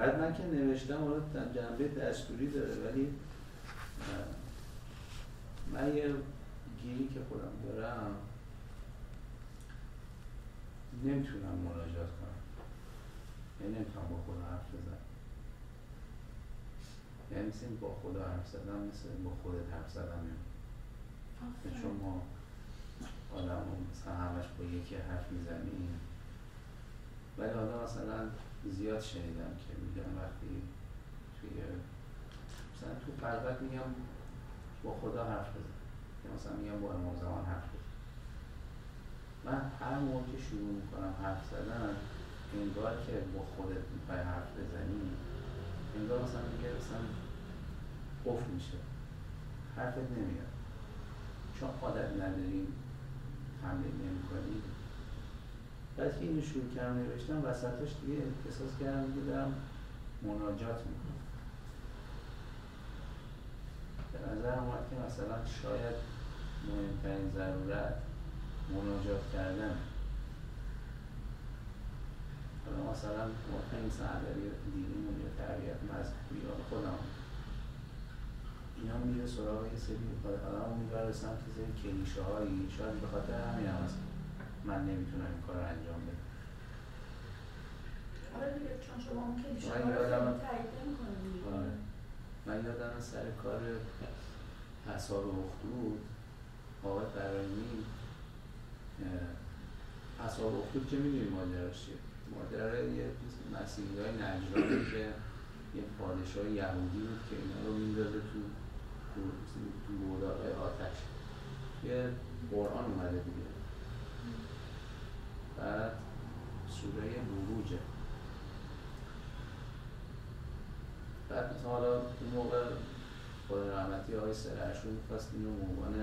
بعد من که نوشتم حالا جنبه دستوری داره، ولی من یه گیری که خودم دارم نمیتونم مناجات کنم، یعنی نمیتونم با خدا حرف بزنم. یعنی مثل با خدا حرف زدم مثل با خودت حرف زدم. چون ما آدم مثلا همش با یکی حرف میزنیم، ولی حالا مثلا زیاد شنیدم که میگن وقتی توی مثلا تو خلوت میگم با خدا حرف بزن، یا مثلا میگم با امام زمان حرف بزن. من هر موقع که شروع میکنم حرف زدن، انگار که با خودت میخوای حرف بزنی، انگار مثلا میگه مثلا قفل میشه، حرفت نمیاد، چون عادت نداریم تمرین نمی‌کنی. بعد که اینو شروع کردم نوشتم، وسطش دیگه احساس کردم دیگه دارم مناجات میکنم. به نظر اومد که مثلا شاید مهمترین ضرورت مناجات کردن. حالا مثلا این سعادری دینیمون یا تربیت مذهبی یا خودم اینا میره سراغ یه سری آدم میبره سمت سری کلیشه هایی، شاید به خاطر همین هم هست من نمیتونم این کار رو انجام بدم. آره دیگه، چون شما اون کلیشه ها رو تایید نمی‌کنید. آره. من یادم سر کار حساب اخدود آقای برایمی، حساب اخدود که میدونی ماجراش چیه؟ ماجرا یه مسیحی‌های نجرانی که یه پادشاه یهودی بود که اینا رو میندازه تو گودال‌های آتش. یه قرآن اومده دیگه. بعد سوره بروجه. بعد مثلا حالا اون موقع خدا رحمتی آقای سرعشون می‌خواست اینو عنوان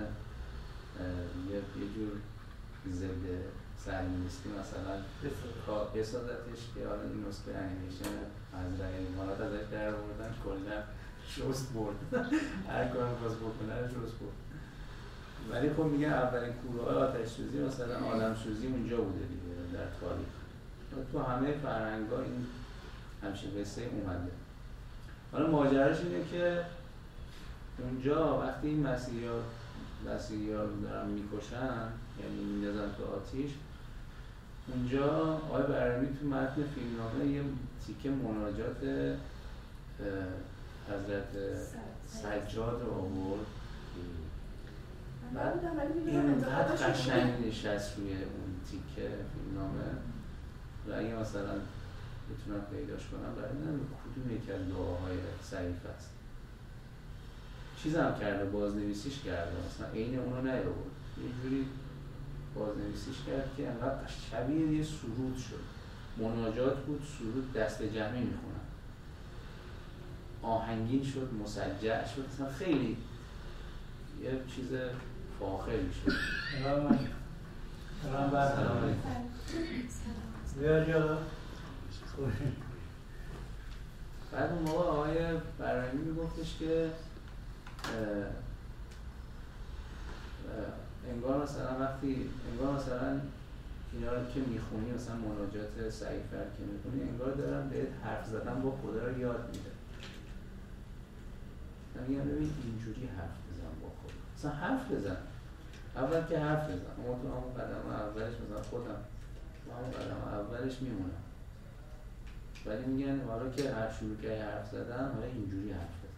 یه جور ضد صهیونیستی مثلا بسازتش که حالا این نسخه انیمیشن از رای امارات ازش در آوردن، کلا شست برد. هر کارم خواست بکنه شست برد. ولی خب میگن اولین کوره آتش سوزی مثلا آدم سوزی اونجا بوده دیگه در تاریخ. تو همه فرهنگ‌ها این همچین قصه اومده. حالا ماجراش اینه که اونجا وقتی این مسیحی‌ها رو دارن میکشن، یعنی میندازن تو آتیش، اونجا آقای برمی تو متن فیلمنامه یه تیکه مناجات حضرت سجاد رو آورد. بعد اینقدر قشنگ نشست روی اون تیکه فیلمنامه و اگه مثلا بتونم پیداش کنم برای من کدوم یکی از دعاهای ضعیف است. چیزم کرده، بازنویسیش کرده، مثلا عین اونو نیاورد، یه جوری بازنویسیش کرد که انقدر شبیه یه سرود شد. مناجات بود، سرود دست جمعی میخونن، آهنگین شد، مسجع شد، مثلا خیلی یه چیز فاخری شد. سلام علیکم. بیا جلو. بعد اون موقع آقای برایمی میگفتش که انگار مثلا اینا رو که میخونی، مثلا مناجات سعیفر که میخونی، انگار دارن بهت حرف زدن با خدا رو یاد میده. من میگم ببین اینجوری حرف بزن با خدا، مثلا حرف بزن، اول که حرف بزن. اما تو همون قدم اولش مثلا خودم تو همون قدم اولش میمونم، ولی میگن حالا که هر شروع که حرف زدن، حالا اینجوری حرف بزن.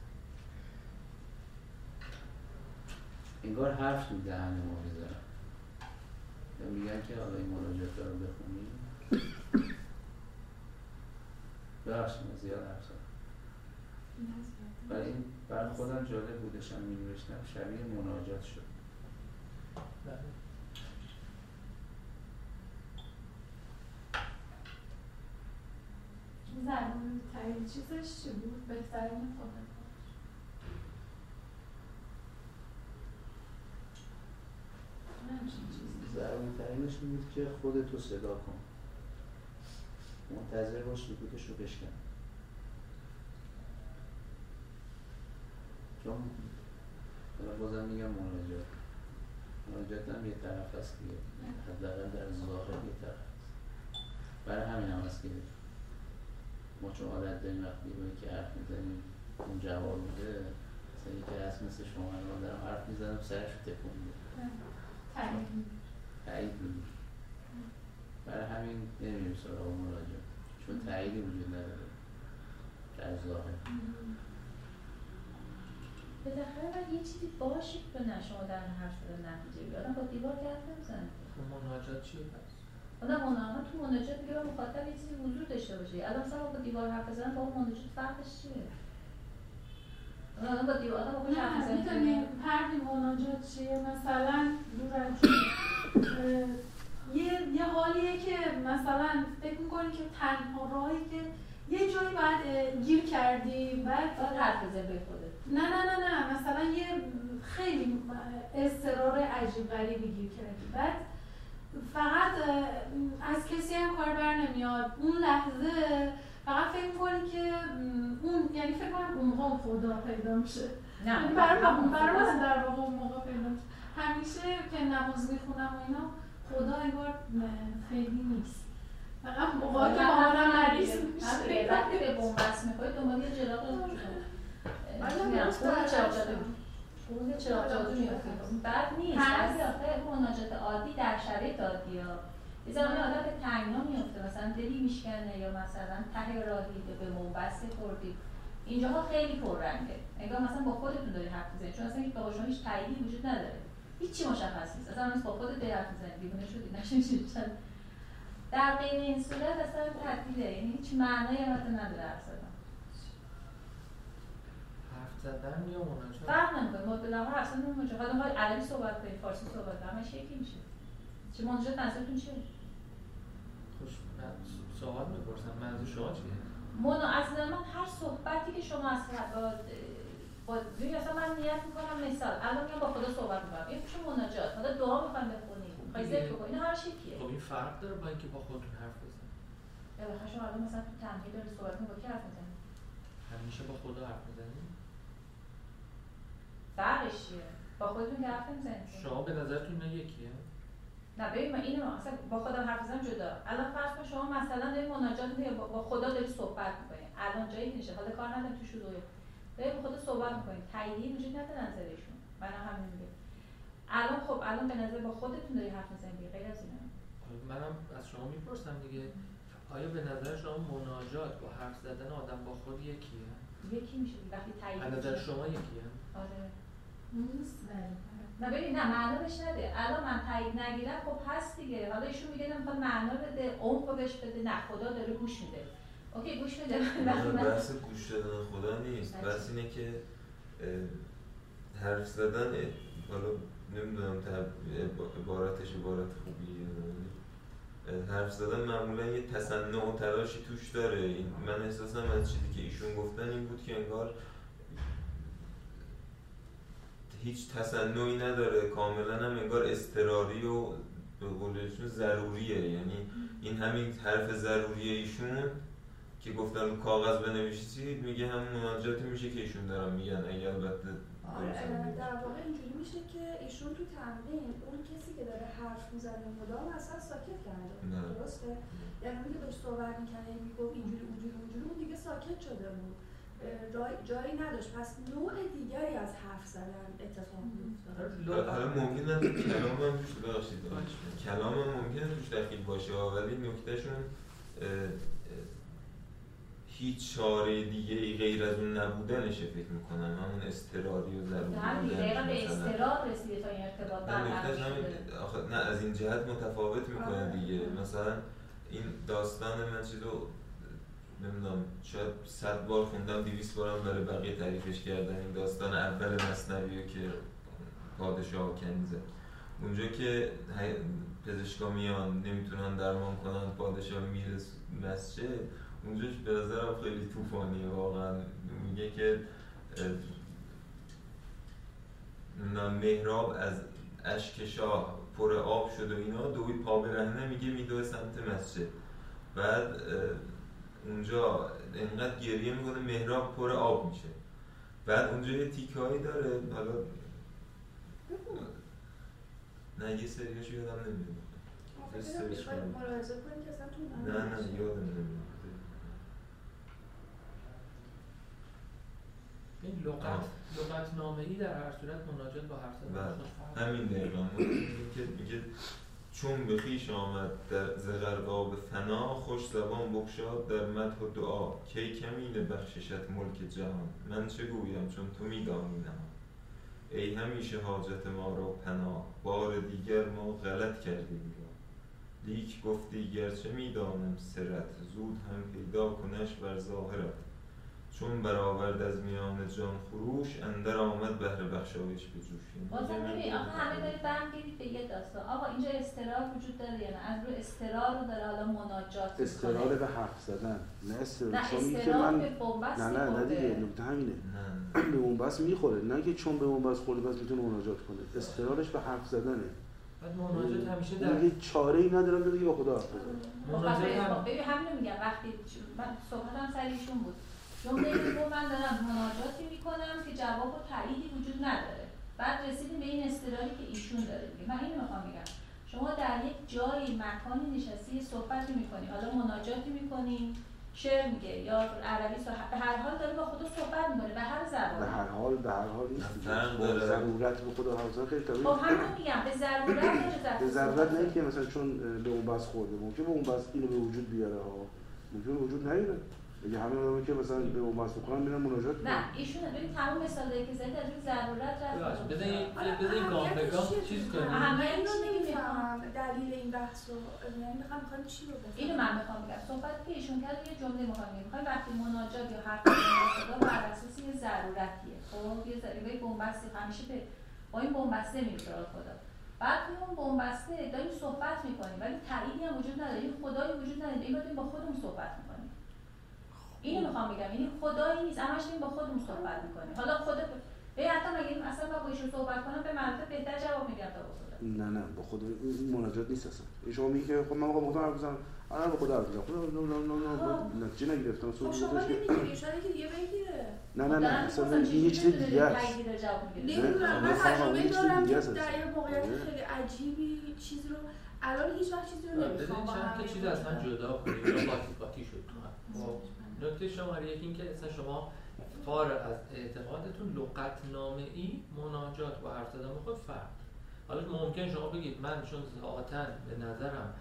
انگار حرف تو دهن ما میذارن، میگن که حالا این مناجات رو بخونی. ببخشید من زیاد حرف زدم، ولی این برای خودم جالب بودشم می‌نوشتم، شبیه مناجات شد. زرمون تایید چیزش چی بود؟ بهترین خودم ضروری ترینش این بود که خودتو صدا کن، منتظر باش سکوتش رو بشکن. چون حالا بازم میگم مناجات هم یه طرف هست دیگه، حداقل در ظاهر یه طرف هست. برای همین هم هست که ما چون عادت داریم وقتی با که حرف میزنیم اون جواب میده، مثلا یکی هست مثل شما الان دارم حرف میزنم سرش رو تکون میده، تایید میده. برای همین نمیریم سراغ مراجعه، چون تاییدی وجود نداره در ظاهر. بالاخره باید یه چیزی باشه که شما در حرف شده نتیجه بیارم. با دیوار که حرف نمیزنه. خب مناجات چیه پس؟ مناجات تو مناجات میگه با مخاطب یه چیزی حضور داشته باشه. الان مثلا با دیوار حرف بزنن با مناجات فرقش چیه؟ الان با دیوار آدم با خوش حرف بزنن می‌دونی فرقی مناجات چیه؟ مثلا یه حالیه که مثلا فکر می‌کنی که تنها راهی که یه جایی باید گیر کردی بعد حرف بزنی به خودت. نه مثلا یه خیلی اضطرار عجیب غریبی گیر کردی، بعد فقط از کسی هم کار بر نمیاد اون لحظه، فقط فکر می‌کنی که اون، یعنی فکر کنم اون موقع خدا پیدا میشه. نه برای من در واقع اون موقع پیدا میشه. همیشه که نماز میخونم و اینا خدا انگار خیلی نیست، فقط موقعی که آدم مریض میشه وقتی به بنبست می‌کنی دنبال یه جراق خون چراغ جادو میفته. بد نیست. بعضی آخه مناجات عادی در شرایط عادی ها یه زمانی آدم به تنگنا میفته، مثلا دلی میشکنه یا مثلا ته راهی به بنبست خوردی. اینجاها خیلی پررنگه، انگار مثلا با خودتون داری حرف میزنید، چون اصلا با شما هیچ تاییدی وجود نداره، هیچی مشخص نیست، اصلا با خودت داری حرف میزنید، دیوونه شدی نشین. در غیر این صورت اصلا تعطیله، یعنی هیچ معنایی هم نداره حرف زدن. حرف زدن یا مناجات فرق نمیکنه، ما بالاخره حرف زدن مناجات. حالا ما عربی صحبت کنیم، فارسی صحبت کنیم، همش یکی میشه. چه مناجات نظرتون چیه؟ خوش سوال میپرسم منظور شما چیه؟ از نظر من هر صحبتی که شما از ببین مثلا من نیت میکنم، مثال الان میام با خدا صحبت میکنم، این میشه مناجات. حالا دعا میخوام بخونیم، میخوای ذکر کنی، اینا هر شکلیه. خب این فرق داره با اینکه با خودتون حرف بزنید. بالاخره شما الان مثلا تو تنهایی داری صحبت می‌کنی، با کی حرف می‌زنی؟ همیشه با خدا حرف می‌زنید؟ فرقش چیه؟ با خودتون که حرف نمی‌زنید. شما به نظرتون اینا یکیه؟ نه ببین من اینو مثلا با خودم حرف بزنم جدا. الان فرض کن شما مثلا داری مناجات می‌کنی، با خدا داری صحبت می‌کنی. الان جایی نشه، حالا کار ندارم تو شروع. داری با خدا صحبت می‌کنی. تاییدی وجود نداره نظرشون. من همین میگم. الان خب الان به نظر با خودتون داری حرف می‌زنی، غیر از اینه. منم از شما میپرسم دیگه، آیا به نظر شما مناجات با حرف زدن آدم با خود یکیه؟ یکی میشه وقتی تایید. به نظر شما یکیه؟ آره. نیست. نه ببین نه معنا بهش نده. الان من تایید نگیرم خب هست دیگه. حالا ایشون میگه نمیخواد معنا بده، عمق بهش بده، نه خدا داره گوش میده. اوکی گوش میده. بحث گوش دادن خدا نیست، بحث اینه که حرف زدن، حالا نمیدونم عبارتش عبارت خوبیه، حرف زدن معمولا یه تصنع و تلاشی توش داره. من احساسم از چیزی که ایشون گفتن این بود که انگار هیچ تصنعی نداره، کاملا هم انگار اضطراری و به قولشون ضروریه. یعنی این همین حرف ضروریه ایشون که گفتن رو کاغذ بنویسید، میگه هم مناجاتی میشه که ایشون دارن میگن. اگه البته در واقع اینجوری میشه که ایشون تو تمرین اون کسی که داره حرف میزنه مدام اصلا ساکت کرده، درسته؟ یعنی اون که داشت صحبت میکنه میگفت اینجوری اون دیگه ساکت شده بود، جایی نداشت، پس نوع دیگری از حرف زدن اتفاق میفته. حالا ممکنه کلام هم توش کلام هم ممکنه توش دخیل باشه، ولی نکتهشون هیچ چاره دیگه ای غیر از اون نبودنشه. فکر میکنم همون اضطراری و ضروری بودن به اضطرار رسیده تا این ارتباط برقرار شده. نه از این جهت متفاوت میکنه دیگه. مثلا این داستان من چیزو نمیدونم شاید 100 بار خوندم، 200 بارم برای بقیه تعریفش کردن. این داستان اول مثنوی که پادشاه و کنیزه، اونجا که پزشکا میان نمیتونن درمان کنن، پادشاه میره مسجد، اونجاش به نظرم خیلی طوفانیه واقعا. میگه که مهراب از اشک شاه پر آب شد و اینا، دوی پا برهنه میگه میدوه سمت مسجد. بعد اونجا انقدر گریه میکنه مهراب پر آب میشه. بعد اونجا یه تیکه‌ای داره، حالا نه یه سریاشو یادم نمیاد. ملاحظه کنید که اصلا تو نه یادم نمیاد. لغتنامه‌ای در هر صورت مناجات با حرف زدن با خود فرق. همین دقیقاً میگه چون به خویش آمد در زغرقاب فنا، خوش زبان بگشاد در مدح و دعا. کی کمینه بخششت ملک جهان، من چه گویم چون تو میدانی نهان. ای همیشه حاجت ما را پناه، بار دیگر ما غلط کردیم را. لیک گفتی گرچه میدانم سرت، زود هم پیدا کنش بر ظاهرت. چون برآورد از میان جان خروش، اندر آمد بهر بخشایش به جوش. بازم ببین آخه همه دارید برمیگردید به یه داستان. آقا اینجا استرار وجود داره یا نه؟ از رو استرار رو داره حالا مناجات میکنه. استرار به حرف زدن نه استرار. نه چون استرار به بنبست نه دیگه نکته همینه. به بنبست میخوره، نه که چون به بنبست خورده بس میتونه مناجات کنه. استرارش به حرف زدنه. بعد مناجات همیشه در یه چاره‌ای ندارم که دیگه با خدا حرف بزنم. ببین همین میگم وقتی من صحبتم سر ایشون بود. جمله رو من دارم مناجاتی میکنم که جواب و تاییدی وجود نداره. بعد رسیدیم به این استراری که ایشون داره میگه. من اینو میخوام بگم. شما در یک جایی مکانی نشستی صحبتی میکنی، حالا مناجاتی میکنی، شعر میگه یا عربی به هر حال داری با خدا صحبت میکنی به هر زبانی. به هر حال نیست. با ضرورت به خدا حرف زدن خیلی طبیعیه. خب همین میگم به ضرورت داره. به ضرورت نه که مثلا چون به اون بس خورده ممکنه به اون بس اینو به وجود بیاره ها. ممکنه وجود نیاره. میگه همین آدمی که مثلا به اون بس بکنن میرن مناجات نه ایشون ببین تمام مثالایی که زدید از روی ضرورت رفت. بذارید گام به گام چیز کنیم. اهمیت رو نمیفهمم دلیل این بحث رو. یعنی میخوام چی رو بفهمم. اینو من میخوام بگم. صحبت که ایشون کرد یه جمله میخوام وقتی مناجات یا حرف زدن بر اساس یه ضرورتیه. خب یه ضرورت بنبسته همیشه با این بنبسته میره خدا. بعد توی اون بنبسته داریم صحبت میکنیم ولی تاییدی هم وجود نداره. این خدایی وجود نداره. این با خودمون صحبت میکنیم. اینو میخوام بگم یعنی خدایی نیست همش با خودمون صحبت میکنیم. حالا خدا حتی مگه اصلا با ایشون صحبت کنم به مراتب بهتر جواب میدم تا با خدا. نه با خدا این مناجات نیست اصلا. شما میگی که خب من واقعا مطمئن حرف بزنم الان به خدا حرف بزنم. خدا نه نتیجه نگرفتم. خب شما نمیگی شاید که دیگه بگیره. نه اصلا این یه چیز دیگه است. نمیدونم من تجربه دارم که در یه موقعیت خیلی عجیبی چیزی رو الان هیچ وقت چیزی رو نمیخوام با هم. چند تا چیز از من جدا کنید یا قاطی شد تو هم. نکته شماره یک این که اصلا شما فارغ از اعتقادتون لغتنامه‌ای مناجات با حرف زدن خود فرق. حالا ممکن شما بگید من چون ذاتاً به نظرم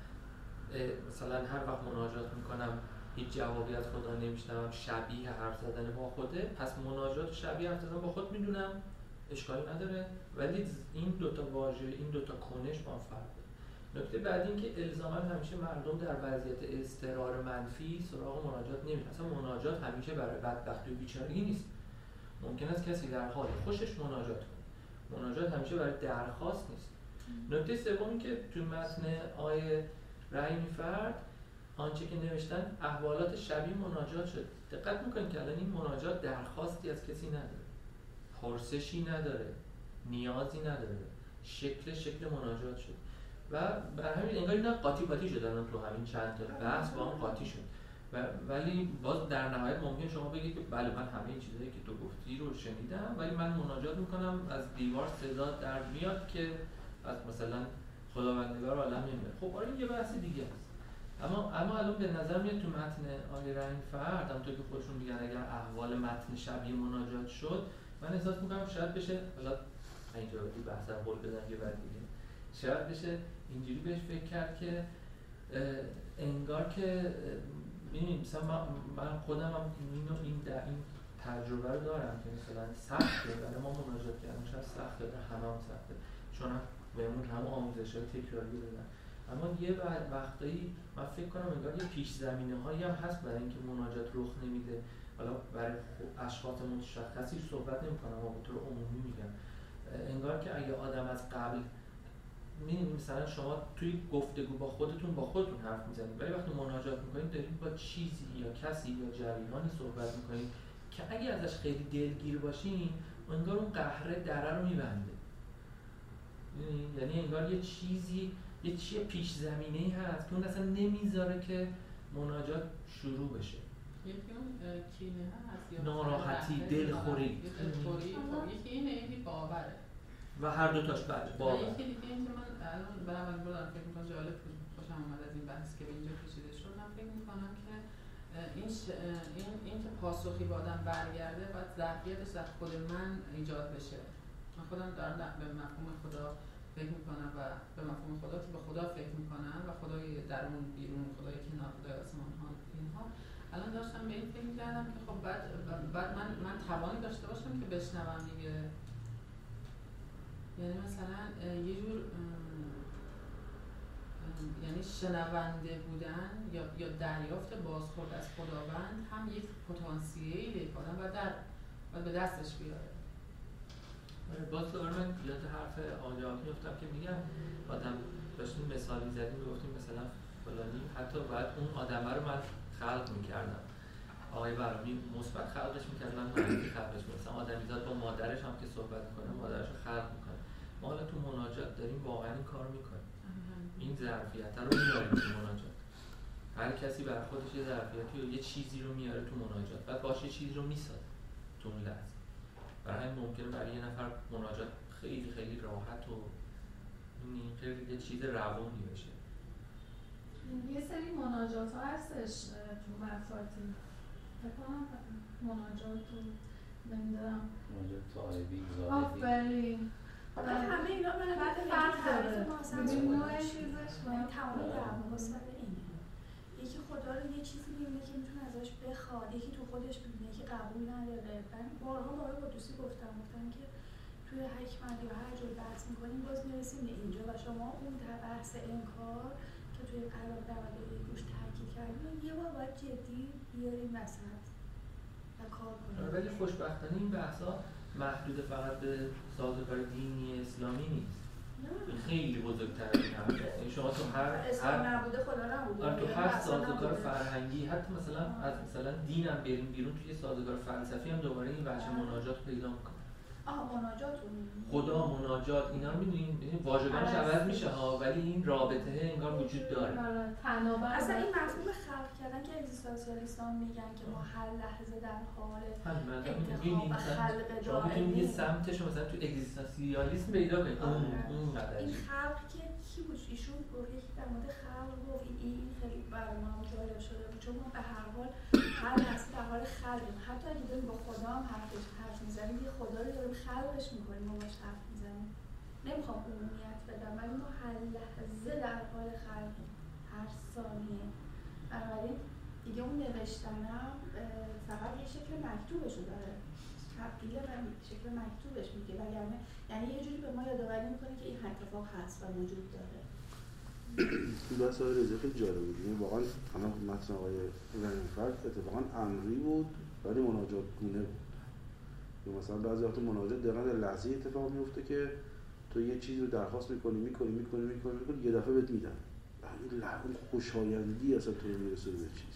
مثلا هر وقت مناجات میکنم هیچ جوابی از خدا نمیشنوم شبیه حرف زدن با خوده، پس مناجات شبیه حرف زدن با خود میدونم اشکالی نداره، ولی این دوتا واژه این دوتا کنش با هم فرق داره. نکته بعد این که الزاما همیشه مردم در وضعیت اضطرار منفی سراغ مناجات نمیرن. اصلا مناجات همیشه برای بدبختی و بیچارگی نیست. ممکن است کسی در حال خوشش مناجات کنه. مناجات همیشه برای درخواست نیست. نکته سومی که تو متن آیه رحیمی فرد آنچه که نوشتن احوالات شبیه مناجات شد. دقت میکنید که الان این مناجات درخواستی از کسی نداره، پرسشی نداره، نیازی نداره، شکل مناجات شد و بر همین انگار اینا قاطی شدن تو همین چند تا بحث با هم قاطی شد. ولی باز در نهایت ممکن شما بگید که بله من همه این چیزایی که تو گفتی رو شنیدم ولی من مناجات میکنم از دیوار صدا در میاد که از مثلا خداوندگار عالم نمیاد. خب آره یه بحث دیگه است. اما الان به نظر میاد تو متن آیه رحیم فرد همونطور که خودشون میگن اگر احوال متن شبیه مناجات شد من احساس میکنم شاید بشه حالا اینجا تو بحث قول بدن یه بعد دیگه شاید بشه اینجوری بهش فکر کرد که انگار که ببینید مثلا من خودم هم این تجربه رو دارم که مثلا سخته برای ما مناجات کردن شاید سخته برای همه سخته چون بهمون هم آموزش‌های تکراری دادن اما یه وقتایی من فکر کنم انگار یه پیش زمینه هایی هم هست برای اینکه مناجات رخ نمیده. حالا برای اشخاص مشخصی صحبت نمی‌کنم اما به طور عمومی میگم انگار که اگه آدم از قبل مثلا شما توی گفتگو با خودتون حرف میزنید ولی وقتی مناجات میکنید دارید با چیزی یا کسی یا جریانی صحبت میکنید که اگه ازش خیلی دلگیر باشین انگار اون قهره دره رو میبنده. یعنی انگار یه چیزی پیش زمینه‌ای هست که اون اصلا نمیذاره که مناجات شروع بشه. یکی اون کینه هست یا ناراحتی، دلخوری. یکی اینه یکی باوره. و هر دو تاش بله باور. یکی دیگه این که من الان برام دارم فکر می‌کنم جالب خوشم اومد از این بحث که به اینجا کشیده شد. من فکر می‌کنم که این که پاسخی با آدم برگرده باید ظرفیتش در خود من ایجاد بشه. من خودم دارم به مفهوم خدا فکر میکنم و به مفهوم خدا که به خدا فکر میکنم و خدای درون بیرون، خدای کنار، خدای آسمان ها، اینها. الان داشتم به این فکر میکردم که خب بعد من توانی داشته باشم که بشنوم دیگه. یعنی مثلا یه جور یعنی شنونده بودن یا دریافت بازخورد از خداوند هم یک پتانسیلی آدم باید به دستش بیاره. باز دوباره من یاد حرف آقای میفتم که میگم آدم داشتیم مثالی زدیم میگفتیم مثلا فلانی حتی باید اون آدمه رو من خلق میکردم. آقای برامی مثبت خلقش میکرد، من منفی خلقش میکردم. آدمیزاد با مادرش هم که صحبت میکنه مادرش رو خلق میکنه. ما حالا تو مناجات داریم واقعا این کار میکنیم. این ظرفیت رو میاریم تو مناجات. هر کسی بر خودش یه ظرفیتی و یه چیزی رو میاره تو مناجات. بعد باشه یه چیزی رو میسازه تو اون لحظه. برای همین ممکنه برای یه نفر مناجات خیلی خیلی راحت و خیلی یه چیز روانی بشه. یه سری مناجات ها هستش تو مفاتی بکنم مناجات رو نمیدارم مناجات طالبی زادگی آفرین همه اینا من فرق داره ببین نوع چیزش تمام دعوا مثلا اینه. یکی خدا رو یه چیزی میبینه که میتونه ازش بخواد، یکی تو خودش میبینه که قبول نداره. من بارها با قدوسی گفتم که توی حکمت یا هر جور بحث میکنیم باز میرسیم به اینجا و شما اون بحث انکار که توی قرار دعوی روش تاکید کردیم یه بار باید جدی بیاریم وسط و کار کنیم. ولی خوشبختانه این بحثا محدود فقط به سازوکار دینی اسلامی نیست. خیلی بزرگتر از این حرفه. یعنی شما تو هر نبوده خدا نبوده. تو هر سازوکار فرهنگی حتی مثلا از مثلا دینم بریم بیرون توی سازوکار فلسفی هم دوباره این بچه مناجات پیدا میکنه. مناجات خدا مناجات اینا رو می‌دونین واژگانش عوض میشه ها ولی این رابطه انگار وجود داره. اصلا این مفهوم خلق کردن که اگزیستانسیالیستان میگن که ما هر لحظه در حال انتخاب خلق دائمی یه سمتش مثلا تو اگزیستانسیالیسم پیدا کنید. اون این خلق که کی بود؟ ایشون یکی در مورد خلق گفت این خیلی برای ما جالب شده بود چون ما به هر حال هر لحظه در حال خلقیم. حتی اگه داریم با خدا هم حرف میزنیم یه خدا رو داریم خلقش میکنیم و باش حرف میزنیم. نمیخوام عمومیت بدم ولی ما هر لحظه در حال خلقیم، هر ثانیه. بنابراین دیگه اون نوشتنم فقط یه شکل مکتوبشو داره، تبدیل و شکل مکتوبش میگه وگرنه یعنی یه جوری به ما یادآوری میکنه که این اتفاق هست و وجود داره. این بحث آقای رضایی خیلی جالب بود. یعنی واقعا الان متن آقای رنگفرد اتفاقا امری بود ولی مناجات گونه بود. یا مثلا بعضی وقت مناجات دقیقاً در لحظه اتفاق میفته که تو یه چیزی رو درخواست میکنی یه دفعه بهت میدن. این اون خوشایندی اصلا تو رو میرسه به چیز.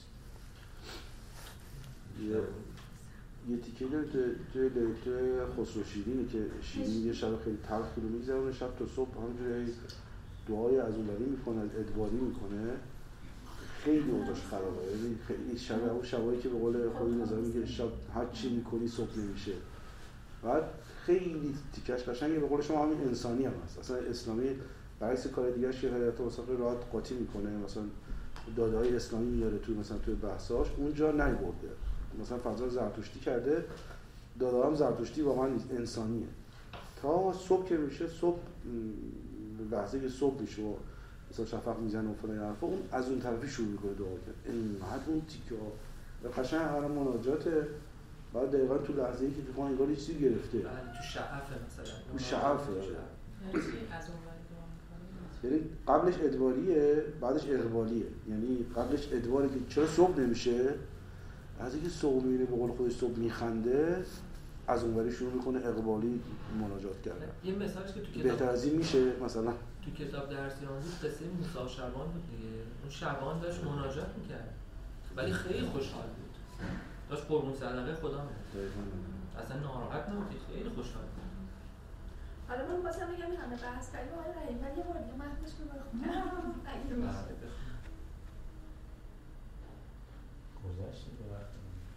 یه تیکه داره توی خسرو شیرینی که شیرین یه شب خیلی تلخ رو میگذرونه شب تا صبح همونجوری دعای از اونوری میکنه ادواری میکنه خیلی اوضاعش خرابه. یعنی خیلی شب اون شبایی که به قول خود نظامی میگه شب هر چی میکنی صبح نمیشه. بعد خیلی تیکش قشنگه به قول شما همین انسانی هم هست. اصلا اسلامی برعکس کار دیگه‌اش که حیات مثلا راحت قاطی میکنه مثلا داده‌های اسلامی میاره تو مثلا تو بحثاش اونجا نیورده. مثلا فضا زرتشتی کرده داده هم زرتشتی واقعا انسانیه. تا صبح که میشه صبح لحظه که صبح میشه و مثلا شفق میزنه و فلان حرفا اون از اون طرفی شروع میکنه دعا کردن. اینقدر اون تیکه ها قشنگ هر مناجاته بعد دقیقاً تو لحظه‌ای که تو انگار یه چیزی گرفته. تو شعفه مثلا. تو شعفه. از اون یعنی قبلش ادواریه بعدش اقبالیه. یعنی قبلش ادواره که چرا صبح نمیشه از اینکه صبح میره به قول خودش صبح میخنده از اونوری شروع میکنه اقبالی مناجات کردن. یه مثالش که تو کتاب بهتر از این میشه مثلا تو کتاب درسیان بود قصه موسی و شبان بود دیگه. اون شبان داشت مناجات میکرد ولی خیلی خوشحال بود. داشت قربون صدقه خدا می‌داد. اصلا ناراحت نبود، خیلی خوشحال بود. حالا من واسه میگم این همه بحث کردیم آقای رحیم ولی یه بار دیگه متنش رو بخونم. گذشت به وقت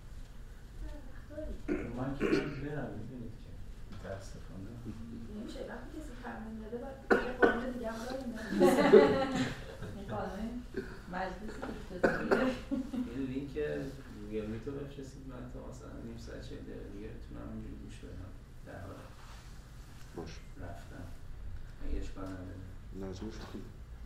من که برم میبینید که متاسفانه نمیشه وقتی کسی تمرین داده باید یه قانون دیگه هم داریم قانون مجلس اقتصادی میدونین که تو بفرستید من تا مثلا نیم ساعت 40 دقیقه دیگه بتونم اینجوری گوش بدم در حال باش رفتم اگه اشکال نداره لازمش خوب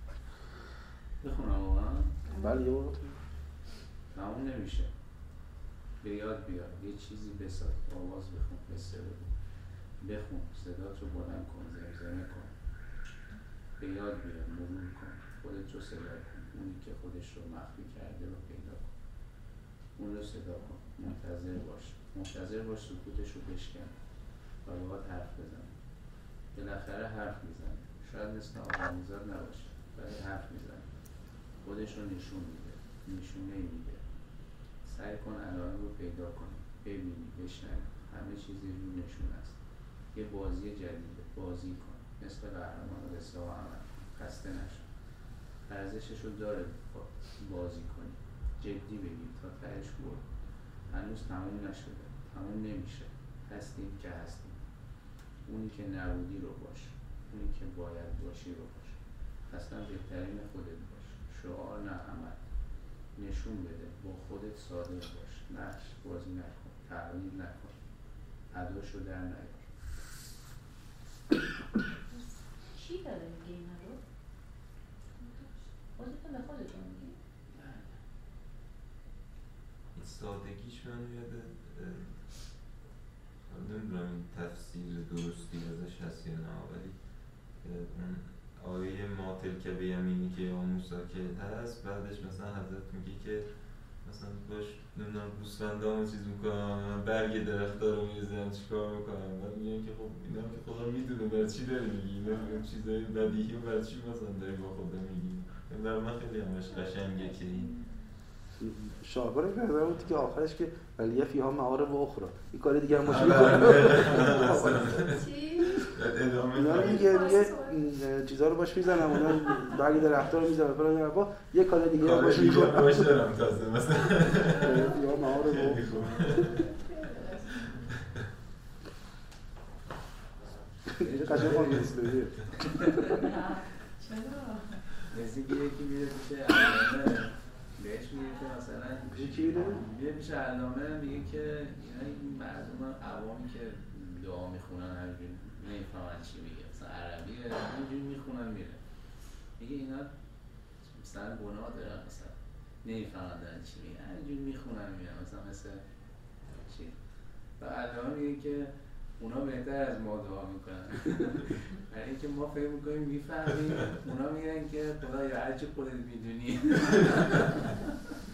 بخونم واقعا؟ بله یه وقت تموم نمیشه به یاد بیار یه چیزی بساز آواز بخون قصه بگو بخون صدات رو بلند کن زمزمه کن به یاد بیار مرور کن خودت رو صدا کن اونی که خودش رو مخفی کرده رو پیدا کن اون رو صدا کن منتظر باش سکوتش رو بشکن و باهات حرف بزن بالاخره حرف میزنه شاید مثل آدمیزاد نباشه ولی حرف میزنه خودش رو نشون میده نشونه میده سعی کن علائم رو پیدا کنی ببینی بشنوی همه چیزی رو نشون است یه بازی جدیده بازی کن مثل قهرمان قصه ها عمل کن خسته نشو ارزشش رو داره بازی کنی جدی بگیر تا تهش برد هنوز تموم نشده تموم نمیشه هستیم که هستیم اونی که نبودی رو باش اونی که باید باشی رو باش اصلا بهترین خودت باش شعار نه عمل نشون بده با خودت صادق باش نقش بازی نکن تقلید نکن اداشو در نیار چی داره میگه اینا رو؟ خودتون به خودتون میگی؟ این سادگیش من یاده نمیدونم این تفسیر درستی ازش هست یا نه ولی اون آیه ما تلک بیمینی که یا موسی که هست بعدش مثلا حضرت میگه که مثلا باش نمیدونم گوسفندامو چیز میکنم من برگ درختا رو میریزم چیکار میکنم بعد میگن که خب اینا که خدا میدونه برای چی داری میگی اینا چیزای بدیهی و برای چی مثلا داری با خدا میگی برای من خیلی همش قشنگه که این شاهکار این نظر بود که آخرش که ولی فیها معارف و اخرى این کار دیگه هم باشه اینا میگه چیزا رو باش میزنم اونا برگ درختا رو میزنم فلان حرفا یه کار دیگه هم باشه میکنم باش دارم تازه مثلا فیها معارف و اخرى قشنگ با مثل مثل که یکی میره پیش علامه بهش میگه که مثلا میره پیش علامه میگه که اینا این مردم عوامی که دعا میخونن همینجوری نمیفهمن چی میگه مثلا عربیه اینجوری میخونن میره میگه اینا مثلا گناه دارن مثلا نمیفهمن دارن چی میگه همینجوری میخونن میره مثلا مثل چی و علامه میگه که اونا بهتر از ما دعا میکنن برای اینکه ما فکر میکنیم میفهمیم اونا میگن که خدایا هرچی خودت میدونی